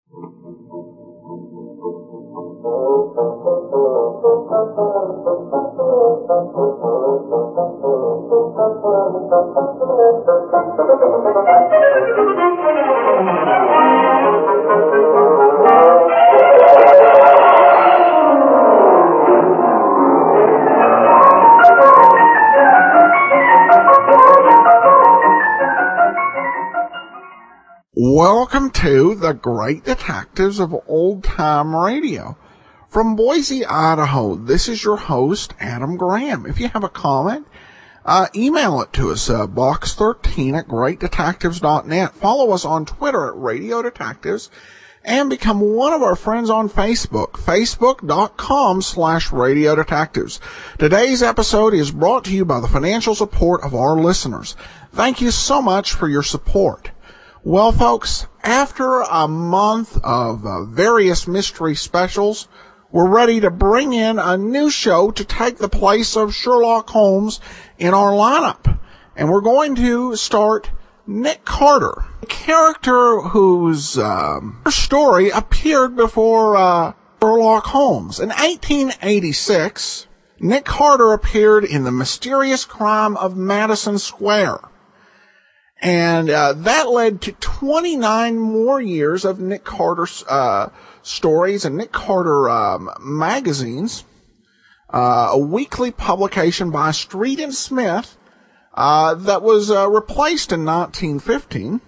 Welcome to the Great Detectives of Old Time Radio. From Boise, Idaho, this is your host, Adam Graham. If you have a comment, email it to us, box13 at greatdetectives.net. Follow us on Twitter at Radio Detectives, and become one of our friends on Facebook, facebook.com/Radio Detectives. Today's episode is brought to you by the financial support of our listeners. Thank you so much for your support. Well, folks, after a month of various mystery specials, we're ready to bring in a new show to take the place of Sherlock Holmes in our lineup. And we're going to start Nick Carter, a character whose story appeared before Sherlock Holmes. In 1886, Nick Carter appeared in The Mysterious Crime of Madison Square. And that led to 29 more years of Nick Carter stories and Nick Carter magazines, a weekly publication by Street and Smith that was replaced in 1915,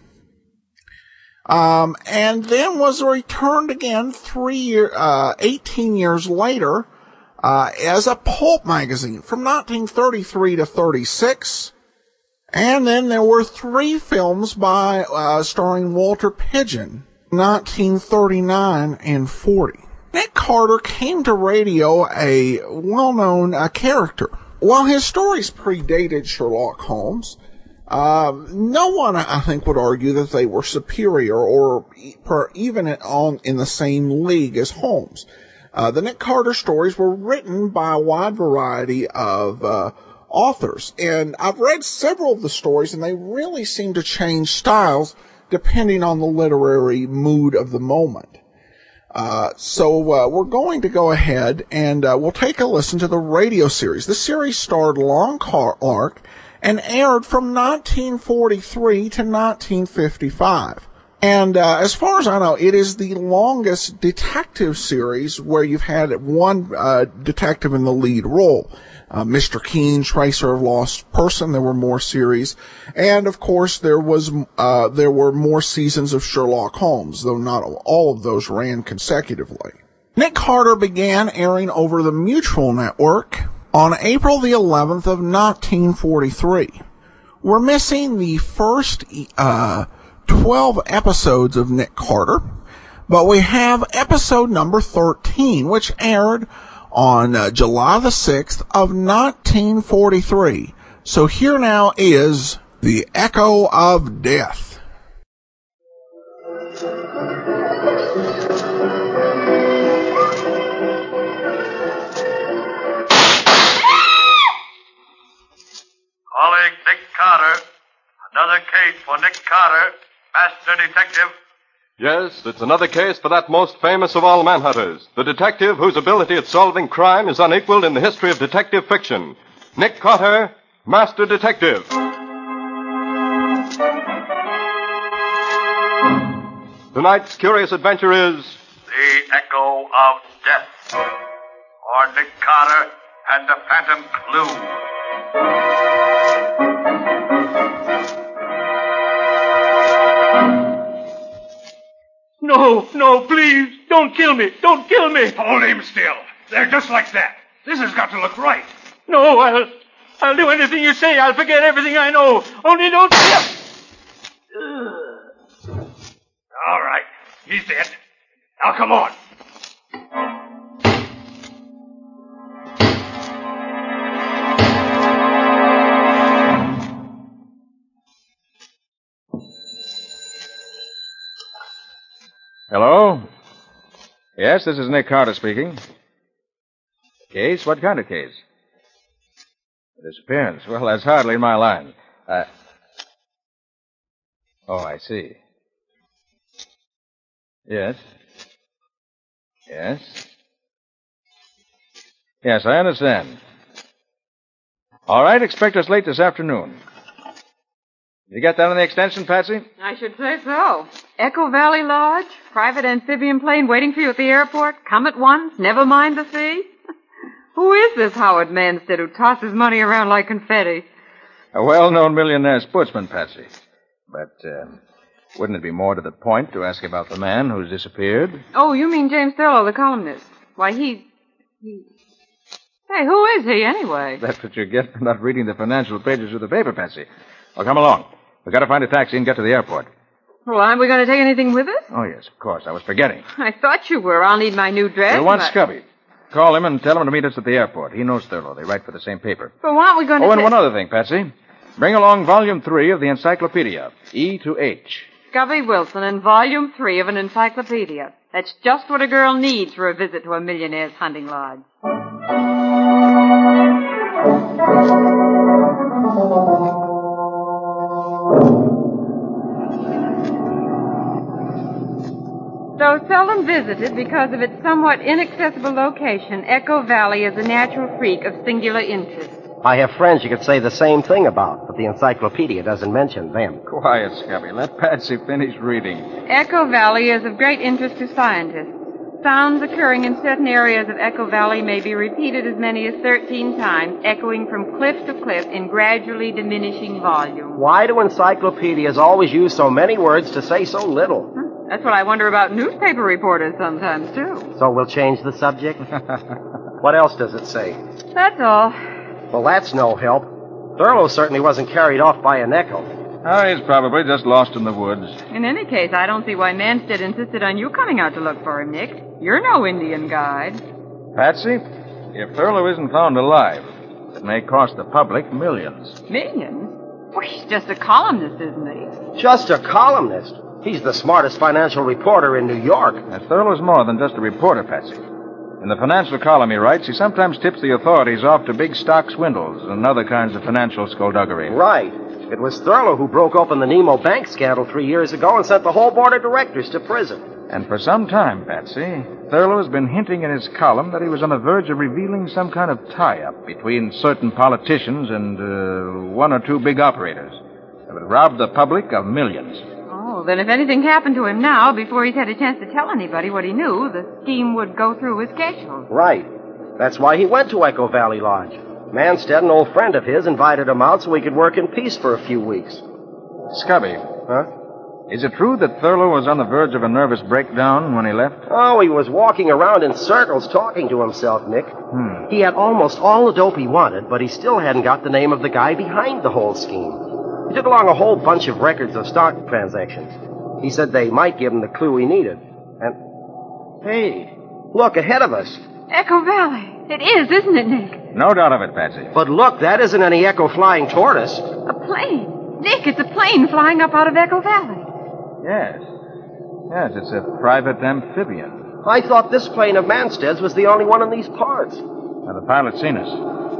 and then was returned again 18 years later as a pulp magazine from 1933 to 36. And then there were 3 films by starring Walter Pidgeon, 1939 and 40. Nick Carter came to radio a well-known character. While his stories predated Sherlock Holmes, no one, I think, would argue that they were superior or even in the same league as Holmes. The Nick Carter stories were written by a wide variety of authors, and I've read several of the stories, and they really seem to change styles depending on the literary mood of the moment. So we're going to go ahead and we'll take a listen to the radio series. The series starred Lon Clark and aired from 1943 to 1955. And as far as I know, it is the longest detective series where you've had one detective in the lead role. Mr. Keen, Tracer of Lost Person, there were more series. And, of course, there were more seasons of Sherlock Holmes, though not all of those ran consecutively. Nick Carter began airing over the Mutual Network on April the 11th of 1943. We're missing the first 12 episodes of Nick Carter, but we have episode number 13, which aired on July the 6th of 1943. So here now is The Echo of Death. Calling Nick Carter. Another case for Nick Carter, Master Detective. Yes, it's another case for that most famous of all manhunters, the detective whose ability at solving crime is unequaled in the history of detective fiction. Nick Carter, Master Detective. Tonight's curious adventure is The Echo of Death, or Nick Carter and the Phantom Clue. No, please, don't kill me. Don't kill me. Hold him still. They're just like that. This has got to look right. No, I'll do anything you say. I'll forget everything I know. Only don't kill. All right. He's dead. Now come on. Hello? Yes, this is Nick Carter speaking. Case? What kind of case? Disappearance. Well, that's hardly in my line. Oh, I see. Yes. Yes. Yes, I understand. All right, expect us late this afternoon. You get that on the extension, Patsy? I should say so. Echo Valley Lodge, private amphibian plane waiting for you at the airport. Come at once, never mind the fee. Who is this Howard Manstead who tosses money around like confetti? A well-known millionaire sportsman, Patsy. But, wouldn't it be more to the point to ask about the man who's disappeared? Oh, you mean James Thurlow, the columnist. Why, he... Hey, who is he, anyway? That's what you get for not reading the financial pages of the paper, Patsy. Well, come along. We've got to find a taxi and get to the airport. Well, aren't we going to take anything with us? Oh, yes, of course. I was forgetting. I thought you were. I'll need my new dress. You'll want Scubby. Call him and tell him to meet us at the airport. He knows Thurlow. They write for the same paper. But aren't we going to... Oh, and one other thing, Patsy. Bring along Volume 3 of the Encyclopedia, E to H. Scubby Wilson and Volume 3 of an encyclopedia. That's just what a girl needs for a visit to a millionaire's hunting lodge. Though seldom visited because of its somewhat inaccessible location, Echo Valley is a natural freak of singular interest. I have friends you could say the same thing about, but the encyclopedia doesn't mention them. Quiet, Scubby. Let Patsy finish reading. Echo Valley is of great interest to scientists. Sounds occurring in certain areas of Echo Valley may be repeated as many as 13 times, echoing from cliff to cliff in gradually diminishing volume. Why do encyclopedias always use so many words to say so little? That's what I wonder about newspaper reporters sometimes, too. So we'll change the subject? What else does it say? That's all. Well, that's no help. Thurlow certainly wasn't carried off by an echo. Oh, he's probably just lost in the woods. In any case, I don't see why Manstead insisted on you coming out to look for him, Nick. You're no Indian guide. Patsy, if Thurlow isn't found alive, it may cost the public millions. Millions? Well, he's just a columnist, isn't he? Just a columnist? He's the smartest financial reporter in New York. Now, Thurlow's more than just a reporter, Patsy. In the financial column he writes, he sometimes tips the authorities off to big stock swindles and other kinds of financial skullduggery. Right. It was Thurlow who broke open the Nemo Bank scandal 3 years ago and sent the whole board of directors to prison. And for some time, Patsy, Thurlow has been hinting in his column that he was on the verge of revealing some kind of tie-up between certain politicians and one or two big operators that would rob the public of millions. Oh, then if anything happened to him now, before he's had a chance to tell anybody what he knew, the scheme would go through as scheduled. Right. That's why he went to Echo Valley Lodge. Manstead, an old friend of his, invited him out so he could work in peace for a few weeks. Scubby. Huh? Is it true that Thurlow was on the verge of a nervous breakdown when he left? Oh, he was walking around in circles talking to himself, Nick. He had almost all the dope he wanted, but he still hadn't got the name of the guy behind the whole scheme. He took along a whole bunch of records of stock transactions. He said they might give him the clue he needed. And, hey, look, ahead of us. Echo Valley. It is, isn't it, Nick? No doubt of it, Patsy. But look, that isn't any Echo flying tortoise. A plane. Nick, it's a plane flying up out of Echo Valley. Yes. Yes, it's a private amphibian. I thought this plane of Manstead's was the only one in these parts. Now, the pilot's seen us.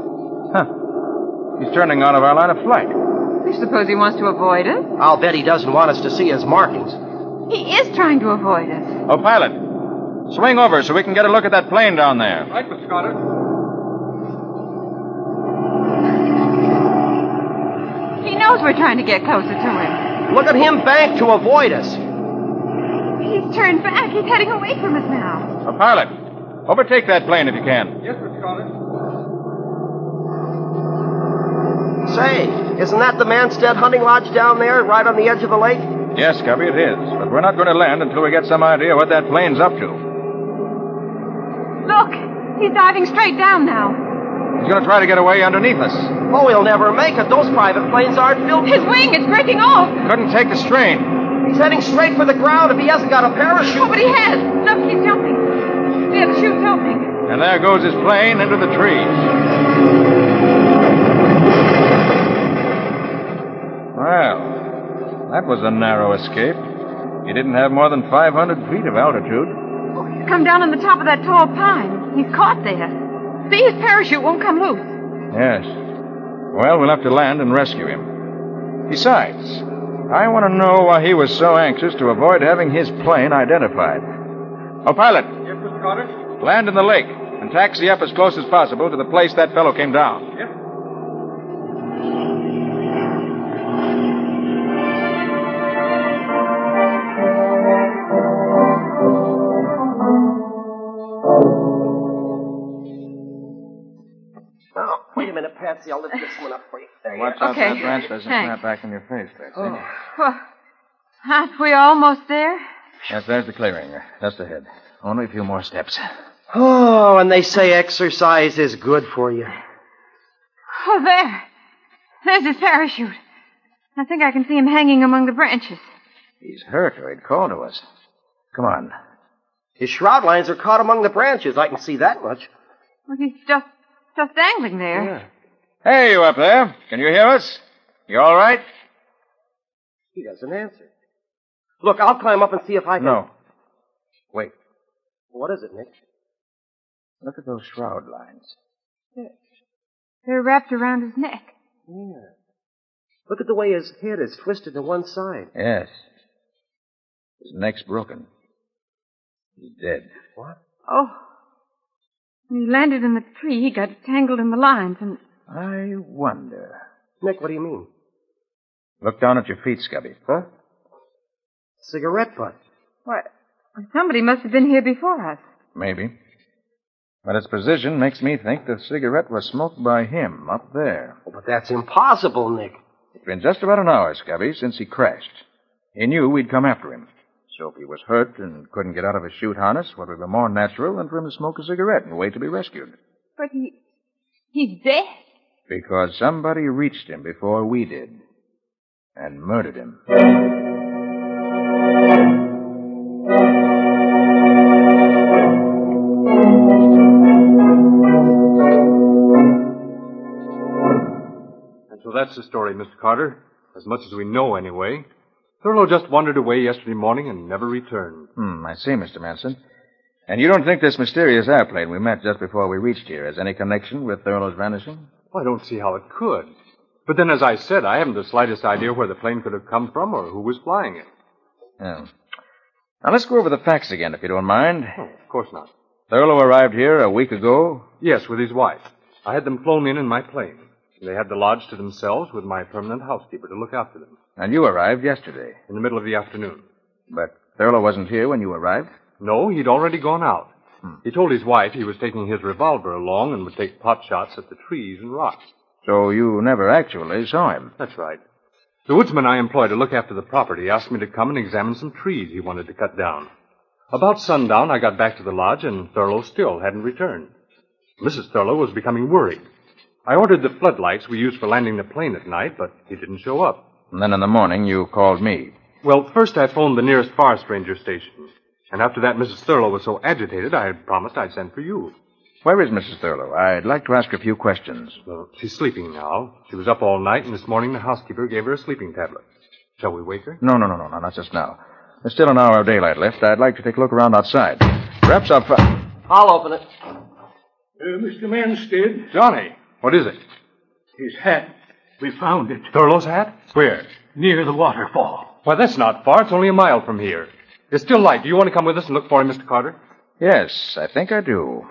Huh. He's turning out of our line of flight. I suppose he wants to avoid us. I'll bet he doesn't want us to see his markings. He is trying to avoid us. Oh, pilot. Swing over so we can get a look at that plane down there. Right, Mr. Carter. He knows we're trying to get closer to him. Look at him bank to avoid us. He's turned back. He's heading away from us now. Oh, pilot. Overtake that plane if you can. Yes, Mr. Carter. Say, isn't that the Manstead hunting lodge down there, right on the edge of the lake? Yes, Scubby, it is. But we're not going to land until we get some idea what that plane's up to. Look, he's diving straight down now. He's going to try to get away underneath us. Oh, he'll never make it. Those private planes aren't built. His wing is breaking off. Couldn't take the strain. He's heading straight for the ground if he hasn't got a parachute. Oh, but he has. Look, he's jumping. Yeah, the chute's opening. And there goes his plane into the trees. Well, that was a narrow escape. He didn't have more than 500 feet of altitude. Oh, he's come down on the top of that tall pine. He's caught there. See, his parachute won't come loose. Yes. Well, we'll have to land and rescue him. Besides, I want to know why he was so anxious to avoid having his plane identified. Oh, pilot. Yes, Mr. Carter? Land in the lake and taxi up as close as possible to the place that fellow came down. Yes. Oh, wait a minute, Patsy. I'll lift this one up for you. There you Watch are. out Okay. that branch doesn't Thanks. snap back in your face, Patsy. Well, aren't we almost there? Yes, there's the clearing. Just ahead. Only a few more steps. Oh, and they say exercise is good for you. Oh, there. There's his parachute. I think I can see him hanging among the branches. He's hurt or he'd call to us. Come on. His shroud lines are caught among the branches. I can see that much. Well, he's just dangling there. Yeah. Hey, you up there. Can you hear us? You all right? He doesn't answer. Look, I'll climb up and see if I can... No. Wait. What is it, Nick? Look at those shroud lines. They're wrapped around his neck. Yeah. Look at the way his head is twisted to one side. Yes. His neck's broken. He's dead. What? Oh. When he landed in the tree, he got tangled in the lines and... I wonder. Nick, what do you mean? Look down at your feet, Scubby. Huh? Cigarette butt. Why, somebody must have been here before us. Maybe. But its position makes me think the cigarette was smoked by him up there. Oh, but that's impossible, Nick. It's been just about an hour, Scubby, since he crashed. He knew we'd come after him. So if he was hurt and couldn't get out of his chute harness, what would be more natural than for him to smoke a cigarette and wait to be rescued? But he's dead. Because somebody reached him before we did. And murdered him. And so that's the story, Mr. Carter. As much as we know, anyway. Thurlow just wandered away yesterday morning and never returned. I see, Mr. Manson. And you don't think this mysterious airplane we met just before we reached here has any connection with Thurlow's vanishing? Well, I don't see how it could. But then, as I said, I haven't the slightest idea where the plane could have come from or who was flying it. Yeah. Now, let's go over the facts again, if you don't mind. Oh, of course not. Thurlow arrived here a week ago. Yes, with his wife. I had them flown in my plane. They had the lodge to themselves with my permanent housekeeper to look after them. And you arrived yesterday. In the middle of the afternoon. But Thurlow wasn't here when you arrived? No, he'd already gone out. He told his wife he was taking his revolver along and would take pot shots at the trees and rocks. So you never actually saw him? That's right. The woodsman I employ to look after the property asked me to come and examine some trees he wanted to cut down. About sundown, I got back to the lodge, and Thurlow still hadn't returned. Mrs. Thurlow was becoming worried. I ordered the floodlights we used for landing the plane at night, but he didn't show up. And then in the morning, you called me. Well, first I phoned the nearest forest ranger station. And after that, Mrs. Thurlow was so agitated, I had promised I'd send for you. Where is Mrs. Thurlow? I'd like to ask her a few questions. Well, she's sleeping now. She was up all night, and this morning the housekeeper gave her a sleeping tablet. Shall we wake her? No, not just now. There's still an hour of daylight left. I'd like to take a look around outside. Perhaps I'll open it. Mr. Manstead, Johnny, what is it? his hat. We found it Thurlow's hat? Where? near the waterfall. Why, that's not far. It's only a mile from here. It's still light. Do you want to come with us and look for him, Mr. Carter? Yes, I think I do.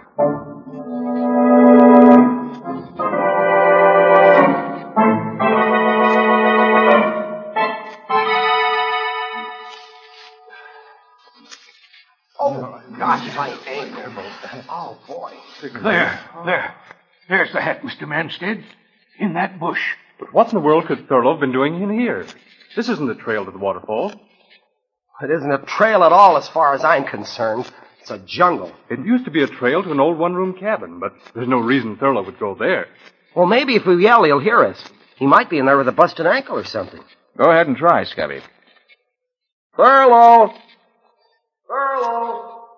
Oh, gosh, my ankle. Oh, boy. There's the hat, Mr. Manstead. In that bush. But what in the world could Thurlow have been doing in here? This isn't the trail to the waterfall. It isn't a trail at all as far as I'm concerned. It's a jungle. It used to be a trail to an old one-room cabin, but there's no reason Thurlow would go there. Well, maybe if we yell, he'll hear us. He might be in there with a busted ankle or something. Go ahead and try, Scubby. Thurlow! Thurlow!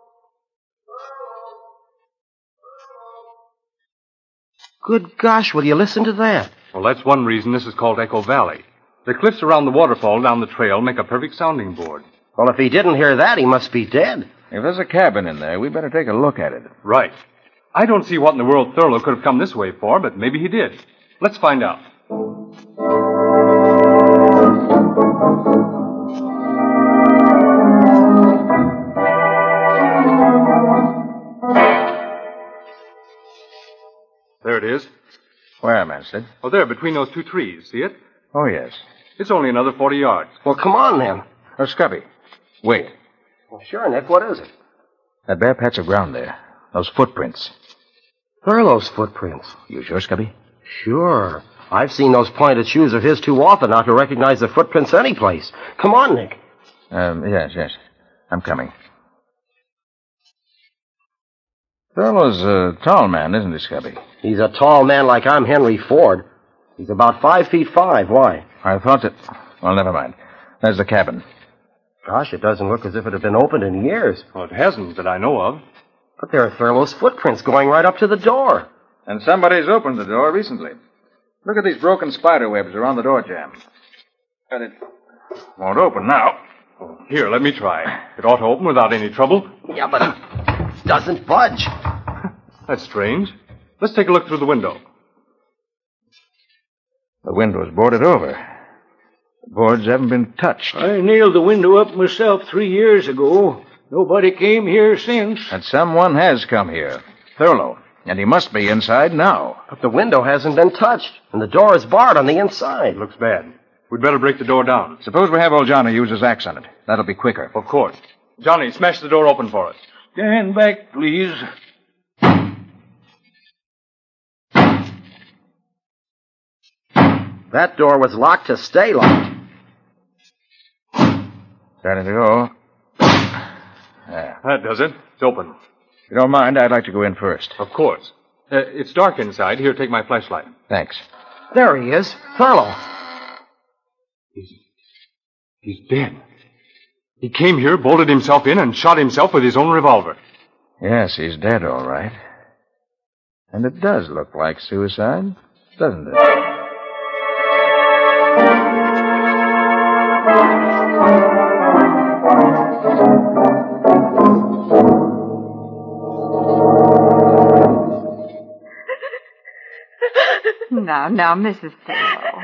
Good gosh, will you listen to that? Well, that's one reason this is called Echo Valley. The cliffs around the waterfall down the trail make a perfect sounding board. Well, if he didn't hear that, he must be dead. If there's a cabin in there, we better take a look at it. Right. I don't see what in the world Thurlow could have come this way for, but maybe he did. Let's find out. it is. Where, Manstead? Oh, there, between those two trees. See it? Oh, yes. It's only another 40 yards. Well, come on, then. Oh, Scubby. Wait. Well, sure, Nick. What is it? That bare patch of ground there. Those footprints. Thurlow's footprints. You sure, Scubby? Sure. I've seen those pointed shoes of his too often not to recognize the footprints anyplace. Come on, Nick. Yes. I'm coming. Thurlow's a tall man, isn't he, Scubby? He's a tall man like I'm Henry Ford. He's about 5'5". Why? I thought that... Well, never mind. There's the cabin. Gosh, it doesn't look as if it had been opened in years. Well, it hasn't that I know of. But there are Thurlow's footprints going right up to the door. And somebody's opened the door recently. Look at these broken spider webs around the door jamb. But it won't open now. Here, let me try. It ought to open without any trouble. Yeah, but it doesn't budge. That's strange. Let's take a look through the window. The window's boarded over. The boards haven't been touched. I nailed the window up myself 3 years ago. Nobody came here since. And someone has come here. Thurlow. And he must be inside now. But the window hasn't been touched, and the door is barred on the inside. Looks bad. We'd better break the door down. Suppose we have old Johnny use his axe on it. That'll be quicker. Of course. Johnny, smash the door open for us. Stand back, please. That door was locked to stay locked. Starting to go. There. That does it. It's open. If you don't mind, I'd like to go in first. Of course. It's dark inside. Here, take my flashlight. Thanks. There he is. Thurlow. He's dead. He came here, bolted himself in, and shot himself with his own revolver. Yes, he's dead, all right. And it does look like suicide, doesn't it? Now, Mrs. Thurlow.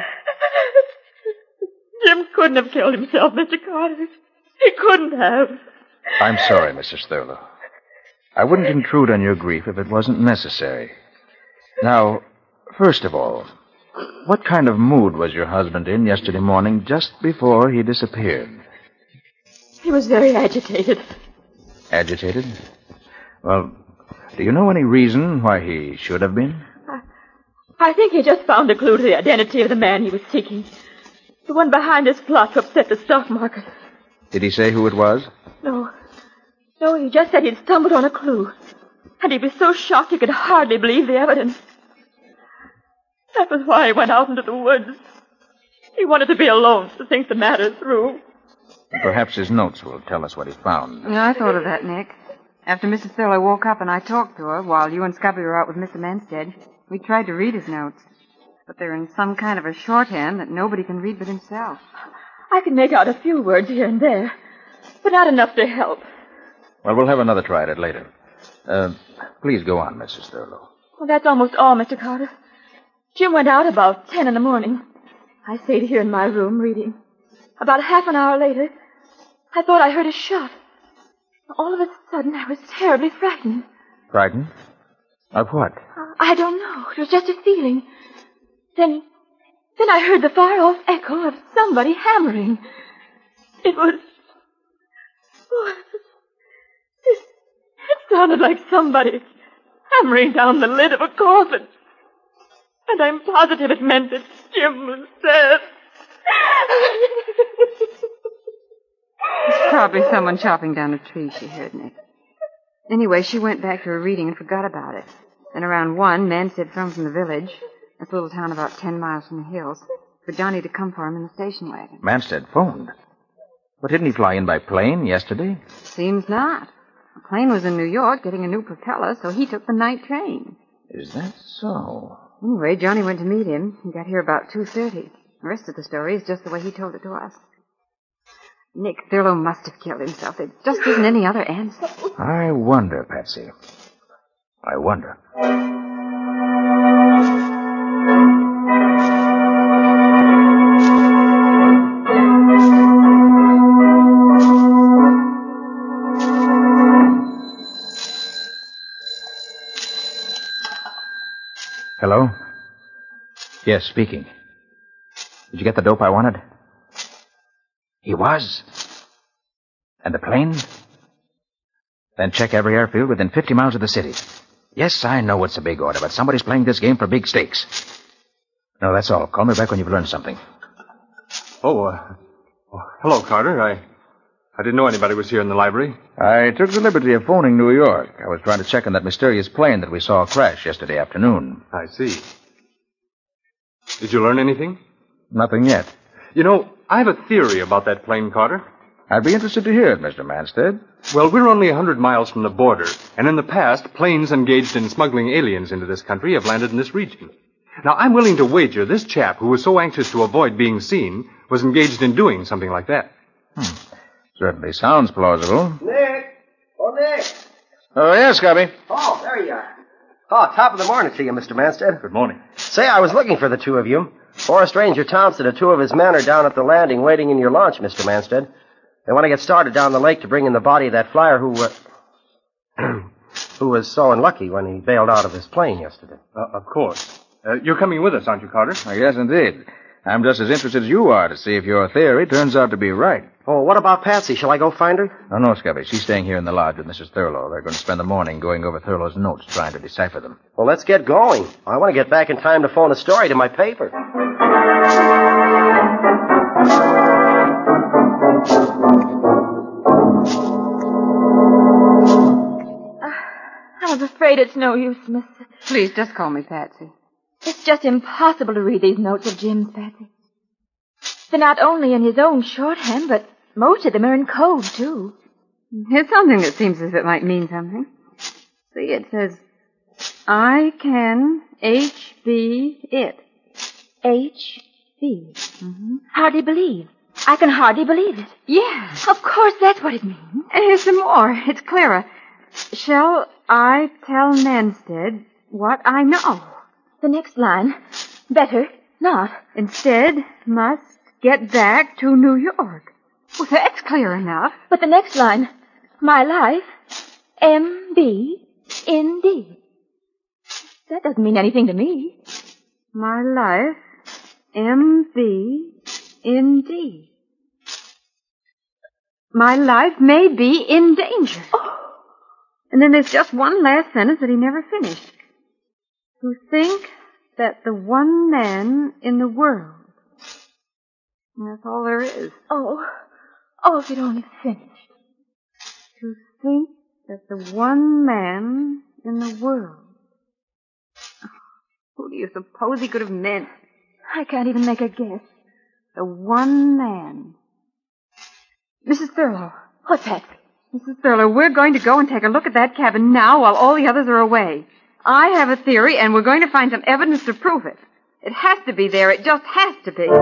Jim couldn't have killed himself, Mr. Carter. He couldn't have. I'm sorry, Mrs. Thurlow. I wouldn't intrude on your grief if it wasn't necessary. Now, first of all, what kind of mood was your husband in yesterday morning just before he disappeared? He was very agitated. Agitated? Well, do you know any reason why he should have been? I think he just found a clue to the identity of the man he was seeking. The one behind his plot to upset the stock market. Did he say who it was? No, he just said he'd stumbled on a clue. And he was so shocked he could hardly believe the evidence. That was why he went out into the woods. He wanted to be alone to think the matter through. Perhaps his notes will tell us what he found. Yeah, I thought of that, Nick. After Mrs. Thurlow woke up and I talked to her while you and Scubby were out with Mr. Manstead, we tried to read his notes. But they're in some kind of a shorthand that nobody can read but himself. I can make out a few words here and there, but not enough to help. Well, we'll have another try at it later. Please go on, Mrs. Thurlow. Well, that's almost all, Mr. Carter. Jim went out about 10 in the morning. I stayed here in my room reading. About half an hour later, I thought I heard a shot. All of a sudden, I was terribly frightened. Frightened? Of what? I don't know. It was just a feeling. Then I heard the far-off echo of somebody hammering. It was... It sounded like somebody hammering down the lid of a coffin. And I'm positive it meant that Jim was dead. It's probably someone chopping down a tree, she heard, Nick. Anyway, she went back to her reading and forgot about it. Then around 1, Manstead phoned from the village, this little town about 10 miles from the hills, for Johnny to come for him in the station wagon. Manstead phoned. But didn't he fly in by plane yesterday? Seems not. The plane was in New York getting a new propeller, so he took the night train. Is that so? Anyway, Johnny went to meet him. He got here about 2:30. The rest of the story is just the way he told it to us. Nick Thurlow must have killed himself. There just isn't any other answer. I wonder, Patsy. I wonder. Hello? Yes, speaking. Did you get the dope I wanted? He was? And the plane? Then check every airfield within 50 miles of the city. Yes, I know it's a big order, but somebody's playing this game for big stakes. No, that's all. Call me back when you've learned something. Hello, Carter. I didn't know anybody was here in the library. I took the liberty of phoning New York. I was trying to check on that mysterious plane that we saw crash yesterday afternoon. I see. Did you learn anything? Nothing yet. You know, I have a theory about that plane, Carter. I'd be interested to hear it, Mr. Manstead. Well, we're only 100 miles from the border, and in the past, planes engaged in smuggling aliens into this country have landed in this region. Now, I'm willing to wager this chap, who was so anxious to avoid being seen, was engaged in doing something like that. Certainly sounds plausible. Nick! Oh, Nick! Oh, yes, Scubby. Oh, there you are. Oh, top of the morning to you, Mr. Manstead. Good morning. Say, I was looking for the two of you. Forrest Ranger Thompson and two of his men are down at the landing waiting in your launch, Mr. Manstead. They want to get started down the lake to bring in the body of that flyer who was so unlucky when he bailed out of his plane yesterday. Of course. You're coming with us, aren't you, Carter? Yes, indeed. I'm just as interested as you are to see if your theory turns out to be right. Oh, what about Patsy? Shall I go find her? Oh, no, Scubby. She's staying here in the lodge with Mrs. Thurlow. They're going to spend the morning going over Thurlow's notes, trying to decipher them. Well, let's get going. I want to get back in time to phone a story to my paper. I'm afraid it's no use, Miss. Please, just call me Patsy. It's just impossible to read these notes of Jim's, Patsy. They're not only in his own shorthand, but most of them are in code, too. Here's something that seems as if it might mean something. See, it says, I can HB it. HB. Hardly believe. I can hardly believe it. Yes. Of course, that's what it means. And here's some more. It's clearer. Shall I tell Manstead what I know? The next line. Better not. Instead, must get back to New York. Well, that's clear enough. But the next line. My life, M.B.N.D. That doesn't mean anything to me. My life, M.B.N.D. My life may be in danger. Oh. And then there's just one last sentence that he never finished. To think that the one man in the world. And that's all there is. Oh, if you'd only finished. To think that the one man in the world. Who do you suppose he could have meant? I can't even make a guess. The one man. Mrs. Thurlow. What's that? Mrs. Thurlow, we're going to go and take a look at that cabin now while all the others are away. I have a theory, and we're going to find some evidence to prove it. It has to be there. It just has to be.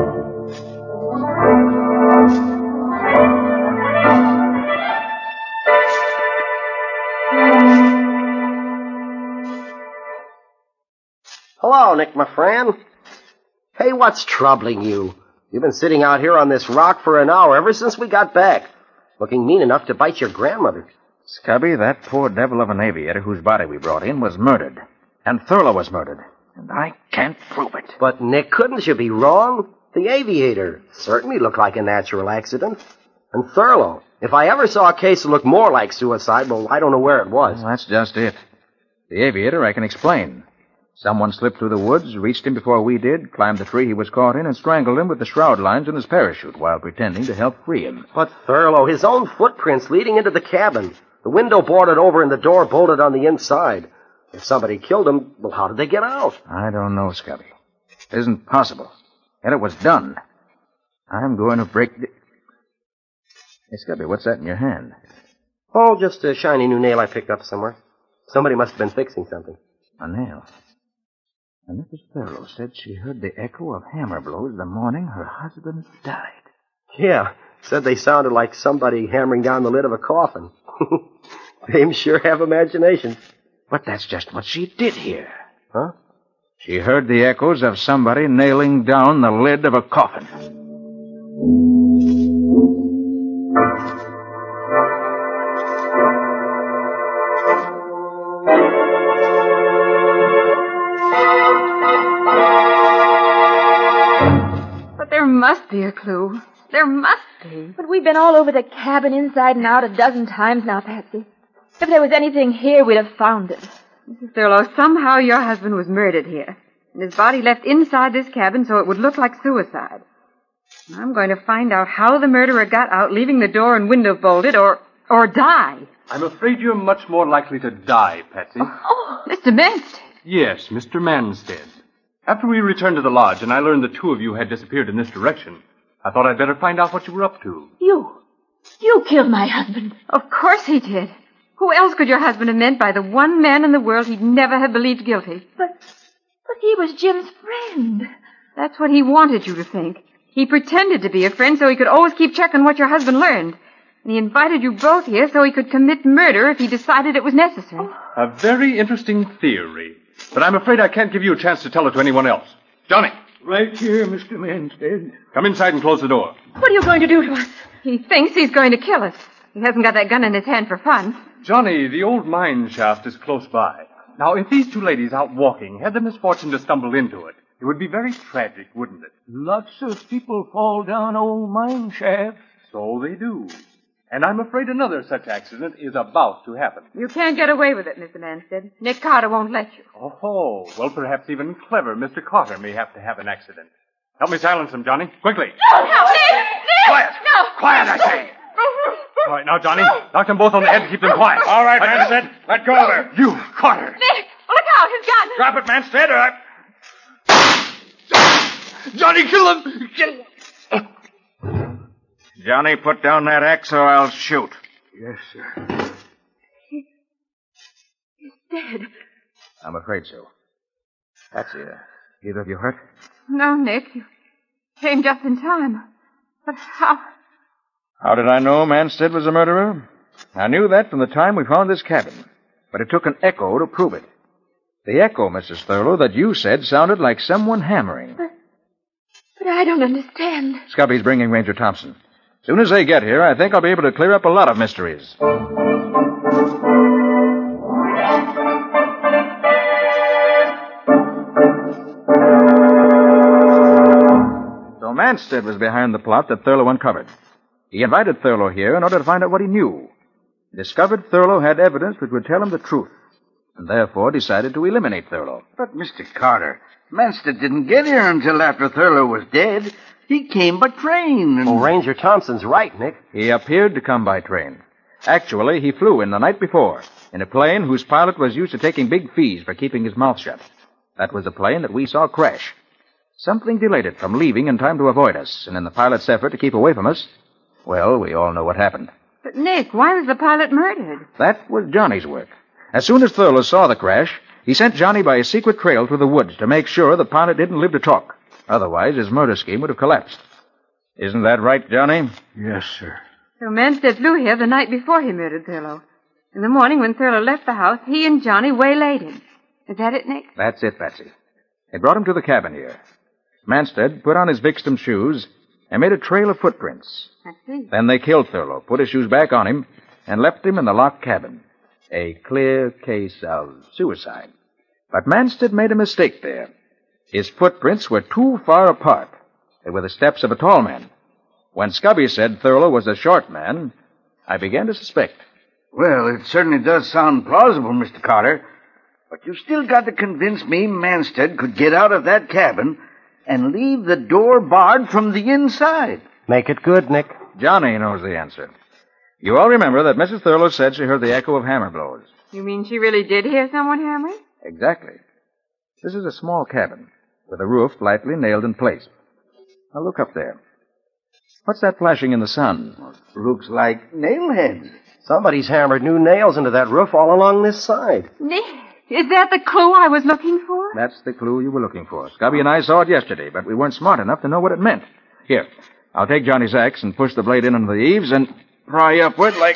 Hello, Nick, my friend. Hey, what's troubling you? You've been sitting out here on this rock for an hour ever since we got back, looking mean enough to bite your grandmother. Scubby, that poor devil of an aviator whose body we brought in was murdered. And Thurlow was murdered. And I can't prove it. But, Nick, couldn't you be wrong? The aviator certainly looked like a natural accident. And Thurlow, if I ever saw a case that looked more like suicide, well, I don't know where it was. Well, that's just it. The aviator I can explain. Someone slipped through the woods, reached him before we did, climbed the tree he was caught in, and strangled him with the shroud lines in his parachute while pretending to help free him. But Thurlow, his own footprints leading into the cabin. The window boarded over and the door bolted on the inside. If somebody killed him, well, how did they get out? I don't know, Scubby. It isn't possible. Yet it was done. I'm going to break the... Hey, Scubby, what's that in your hand? Oh, just a shiny new nail I picked up somewhere. Somebody must have been fixing something. A nail. And Mrs. Thurlow said she heard the echo of hammer blows the morning her husband died. Yeah, said they sounded like somebody hammering down the lid of a coffin. They sure have imaginations. But that's just what she did hear. Huh? She heard the echoes of somebody nailing down the lid of a coffin. must be a clue. There must be. But we've been all over the cabin inside and out a dozen times now, Patsy. If there was anything here, we'd have found it. Mrs. Thurlow, somehow your husband was murdered here, and his body left inside this cabin so it would look like suicide. I'm going to find out how the murderer got out, leaving the door and window bolted, or die. I'm afraid you're much more likely to die, Patsy. Oh, Mr. Manstead. Yes, Mr. Manstead. After we returned to the lodge and I learned the two of you had disappeared in this direction, I thought I'd better find out what you were up to. You killed my husband. Of course he did. Who else could your husband have meant by the one man in the world he'd never have believed guilty? But he was Jim's friend. That's what he wanted you to think. He pretended to be a friend so he could always keep checking what your husband learned. And he invited you both here so he could commit murder if he decided it was necessary. A very interesting theory. But I'm afraid I can't give you a chance to tell it to anyone else. Johnny! Right here, Mr. Manstead. Come inside and close the door. What are you going to do to us? He thinks he's going to kill us. He hasn't got that gun in his hand for fun. Johnny, the old mine shaft is close by. Now, if these two ladies out walking had the misfortune to stumble into it, it would be very tragic, wouldn't it? Lots of people fall down old mine shafts. So they do. And I'm afraid another such accident is about to happen. You can't get away with it, Mr. Manstead. Nick Carter won't let you. Oh, well, perhaps even clever Mr. Carter may have to have an accident. Help me silence him, Johnny. Quickly. No, Nick! Quiet! No! Quiet, I say! All right, now, Johnny, knock them both on the head to keep them quiet. All right, Manstead. Let go of her. You, Carter. Nick! Look out! His gun! Drop it, Manstead, or... Johnny, kill him! Kill him! Johnny, put down that axe or I'll shoot. Yes, sir. He's dead. I'm afraid so. Patsy, either of you hurt? No, Nick. You came just in time. But how? How did I know Manstead was a murderer? I knew that from the time we found this cabin. But it took an echo to prove it. The echo, Mrs. Thurlow, that you said sounded like someone hammering. But I don't understand. Scubby's bringing Ranger Thompson. As soon as they get here, I think I'll be able to clear up a lot of mysteries. So Manstead was behind the plot that Thurlow uncovered. He invited Thurlow here in order to find out what he knew. He discovered Thurlow had evidence which would tell him the truth, and therefore decided to eliminate Thurlow. But, Mr. Carter, Manstead didn't get here until after Thurlow was dead. He came by train. Oh, Ranger Thompson's right, Nick. He appeared to come by train. Actually, he flew in the night before, in a plane whose pilot was used to taking big fees for keeping his mouth shut. That was the plane that we saw crash. Something delayed it from leaving in time to avoid us, and in the pilot's effort to keep away from us, well, we all know what happened. But, Nick, why was the pilot murdered? That was Johnny's work. As soon as Thurlow saw the crash, he sent Johnny by a secret trail through the woods to make sure the pilot didn't live to talk. Otherwise, his murder scheme would have collapsed. Isn't that right, Johnny? Yes, sir. So Manstead flew here the night before he murdered Thurlow. In the morning, when Thurlow left the house, he and Johnny waylaid him. Is that it, Nick? That's it, Patsy. They brought him to the cabin here. Manstead put on his victim's shoes and made a trail of footprints. I see. Then they killed Thurlow, put his shoes back on him, and left him in the locked cabin. A clear case of suicide. But Manstead made a mistake there. His footprints were too far apart. They were the steps of a tall man. When Scubby said Thurlow was a short man, I began to suspect. Well, it certainly does sound plausible, Mr. Carter. But you still got to convince me Manstead could get out of that cabin and leave the door barred from the inside. Make it good, Nick. Johnny knows the answer. You all remember that Mrs. Thurlow said she heard the echo of hammer blows. You mean she really did hear someone hammering? Exactly. This is a small cabin, with a roof lightly nailed in place. Now look up there. What's that flashing in the sun? Looks like nail heads. Somebody's hammered new nails into that roof all along this side. Nick, is that the clue I was looking for? That's the clue you were looking for. Scubby and I saw it yesterday, but we weren't smart enough to know what it meant. Here, I'll take Johnny's axe and push the blade in under the eaves and pry upward like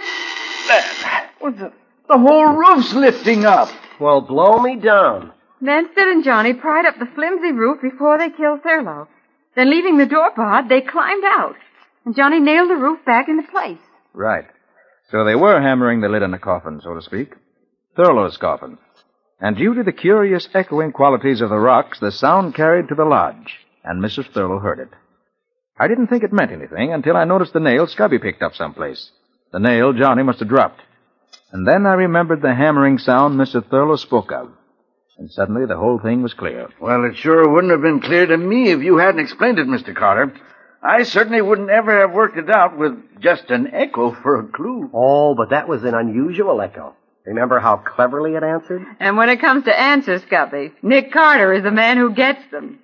that. Well, the whole roof's lifting up. Well, blow me down. Manstead and Johnny pried up the flimsy roof before they killed Thurlow. Then, leaving the door barred, they climbed out. And Johnny nailed the roof back into place. Right. So they were hammering the lid on the coffin, so to speak. Thurlow's coffin. And due to the curious echoing qualities of the rocks, the sound carried to the lodge, and Mrs. Thurlow heard it. I didn't think it meant anything until I noticed the nail Scubby picked up someplace. The nail Johnny must have dropped. And then I remembered the hammering sound Mr. Thurlow spoke of. And suddenly the whole thing was clear. Well, it sure wouldn't have been clear to me if you hadn't explained it, Mr. Carter. I certainly wouldn't ever have worked it out with just an echo for a clue. Oh, but that was an unusual echo. Remember how cleverly it answered? And when it comes to answers, Scubby, Nick Carter is the man who gets them.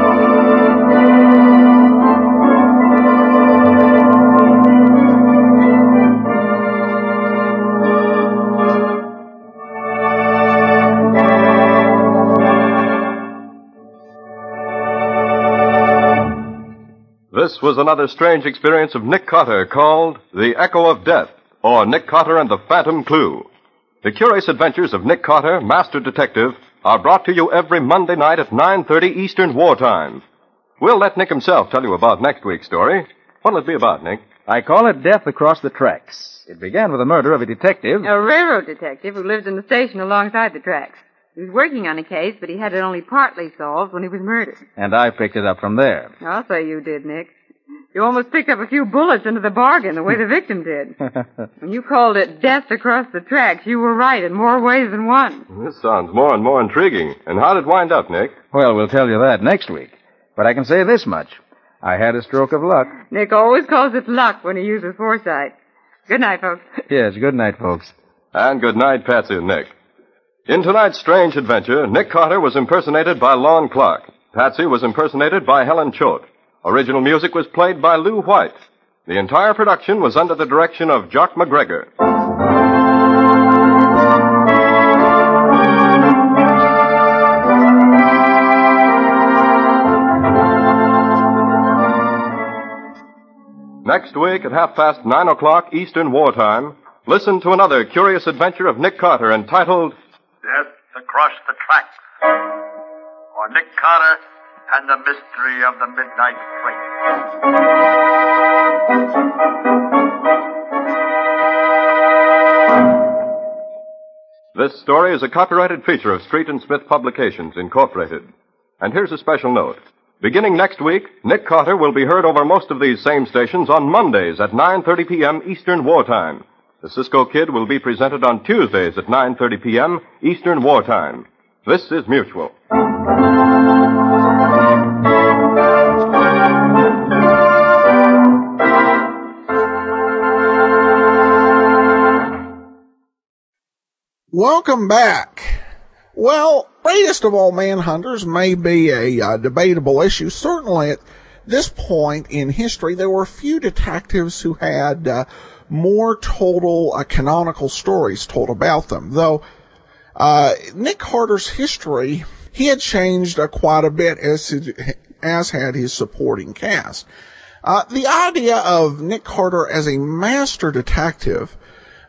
This was another strange experience of Nick Carter called The Echo of Death, or Nick Carter and the Phantom Clue. The curious adventures of Nick Carter, Master Detective, are brought to you every Monday night at 9:30 Eastern Wartime. We'll let Nick himself tell you about next week's story. What'll it be about, Nick? I call it Death Across the Tracks. It began with the murder of a detective. A railroad detective who lived in the station alongside the tracks. He was working on a case, but he had it only partly solved when he was murdered. And I picked it up from there. I'll say you did, Nick. You almost picked up a few bullets into the bargain the way the victim did. When you called it Death Across the Tracks, you were right in more ways than one. This sounds more and more intriguing. And how did it wind up, Nick? Well, we'll tell you that next week. But I can say this much. I had a stroke of luck. Nick always calls it luck when he uses foresight. Good night, folks. Yes, good night, folks. And good night, Patsy and Nick. In tonight's strange adventure, Nick Carter was impersonated by Lon Clark. Patsy was impersonated by Helen Choate. Original music was played by Lou White. The entire production was under the direction of Jock McGregor. Next week at 9:30 Eastern Wartime, listen to another curious adventure of Nick Carter entitled Death Across the Tracks, or Nick Carter and the Mystery of the Midnight Freight. This story is a copyrighted feature of Street and Smith Publications, Incorporated. And here's a special note. Beginning next week, Nick Carter will be heard over most of these same stations on Mondays at 9:30 p.m. Eastern Wartime. The Cisco Kid will be presented on Tuesdays at 9:30 p.m. Eastern Wartime. This is Mutual. Welcome back. Well, greatest of all manhunters may be a debatable issue. Certainly at this point in history, there were a few detectives who had more total canonical stories told about them. Though Nick Carter's history, he had changed quite a bit, as had his supporting cast. The idea of Nick Carter as a master detective,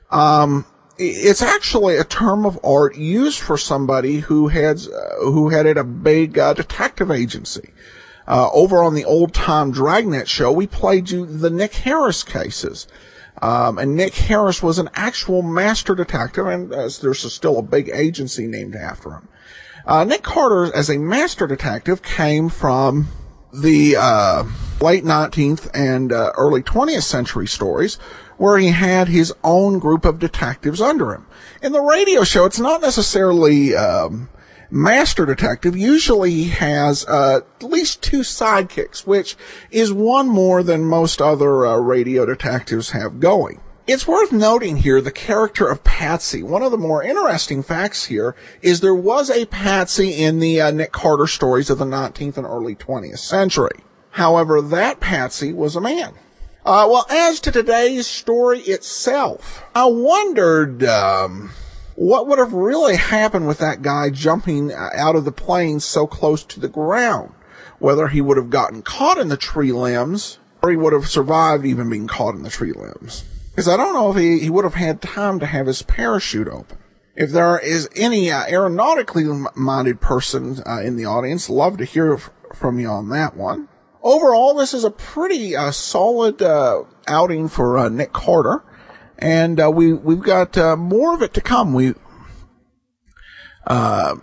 it's actually a term of art used for somebody who headed a big detective agency. Over on the Old Time Dragnet show, we played you the Nick Harris cases. And Nick Harris was an actual master detective, and there's still a big agency named after him. Nick Carter, as a master detective, came from the late 19th and early 20th century stories, where he had his own group of detectives under him. In the radio show, it's not necessarily master detective. Usually he has at least two sidekicks, which is one more than most other radio detectives have going. It's worth noting here the character of Patsy. One of the more interesting facts here is there was a Patsy in the Nick Carter stories of the 19th and early 20th century. However, that Patsy was a man. Well, as to today's story itself, I wondered what would have really happened with that guy jumping out of the plane so close to the ground. Whether he would have gotten caught in the tree limbs, or he would have survived even being caught in the tree limbs. Because I don't know if he would have had time to have his parachute open. If there is any aeronautically minded person in the audience, love to hear from you on that one. Overall, this is a pretty solid outing for Nick Carter, and we've got more of it to come.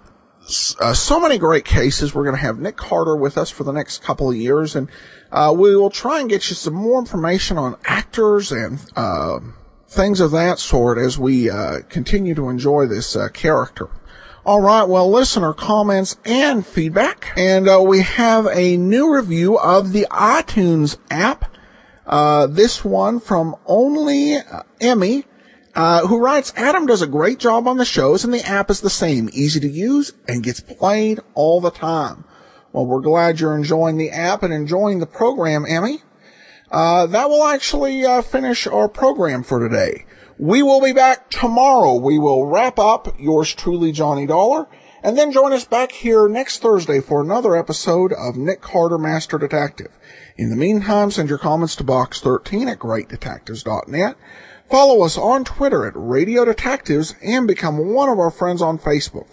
so many great cases. We're going to have Nick Carter with us for the next couple of years, and we will try and get you some more information on actors and things of that sort as we continue to enjoy this character. All right, well, listener comments and feedback. And we have a new review of the iTunes app. This one from Only Emmy, who writes, Adam does a great job on the shows, and the app is the same, easy to use, and gets played all the time. Well, we're glad you're enjoying the app and enjoying the program, Emmy. That will actually finish our program for today. We will be back tomorrow. We will wrap up yours truly, Johnny Dollar, and then join us back here next Thursday for another episode of Nick Carter, Master Detective. In the meantime, send your comments to box13 at greatdetectives.net. Follow us on Twitter at Radio Detectives and become one of our friends on Facebook,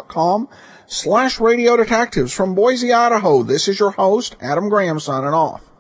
facebook.com/Radio Detectives. From Boise, Idaho, this is your host, Adam Graham, signing off.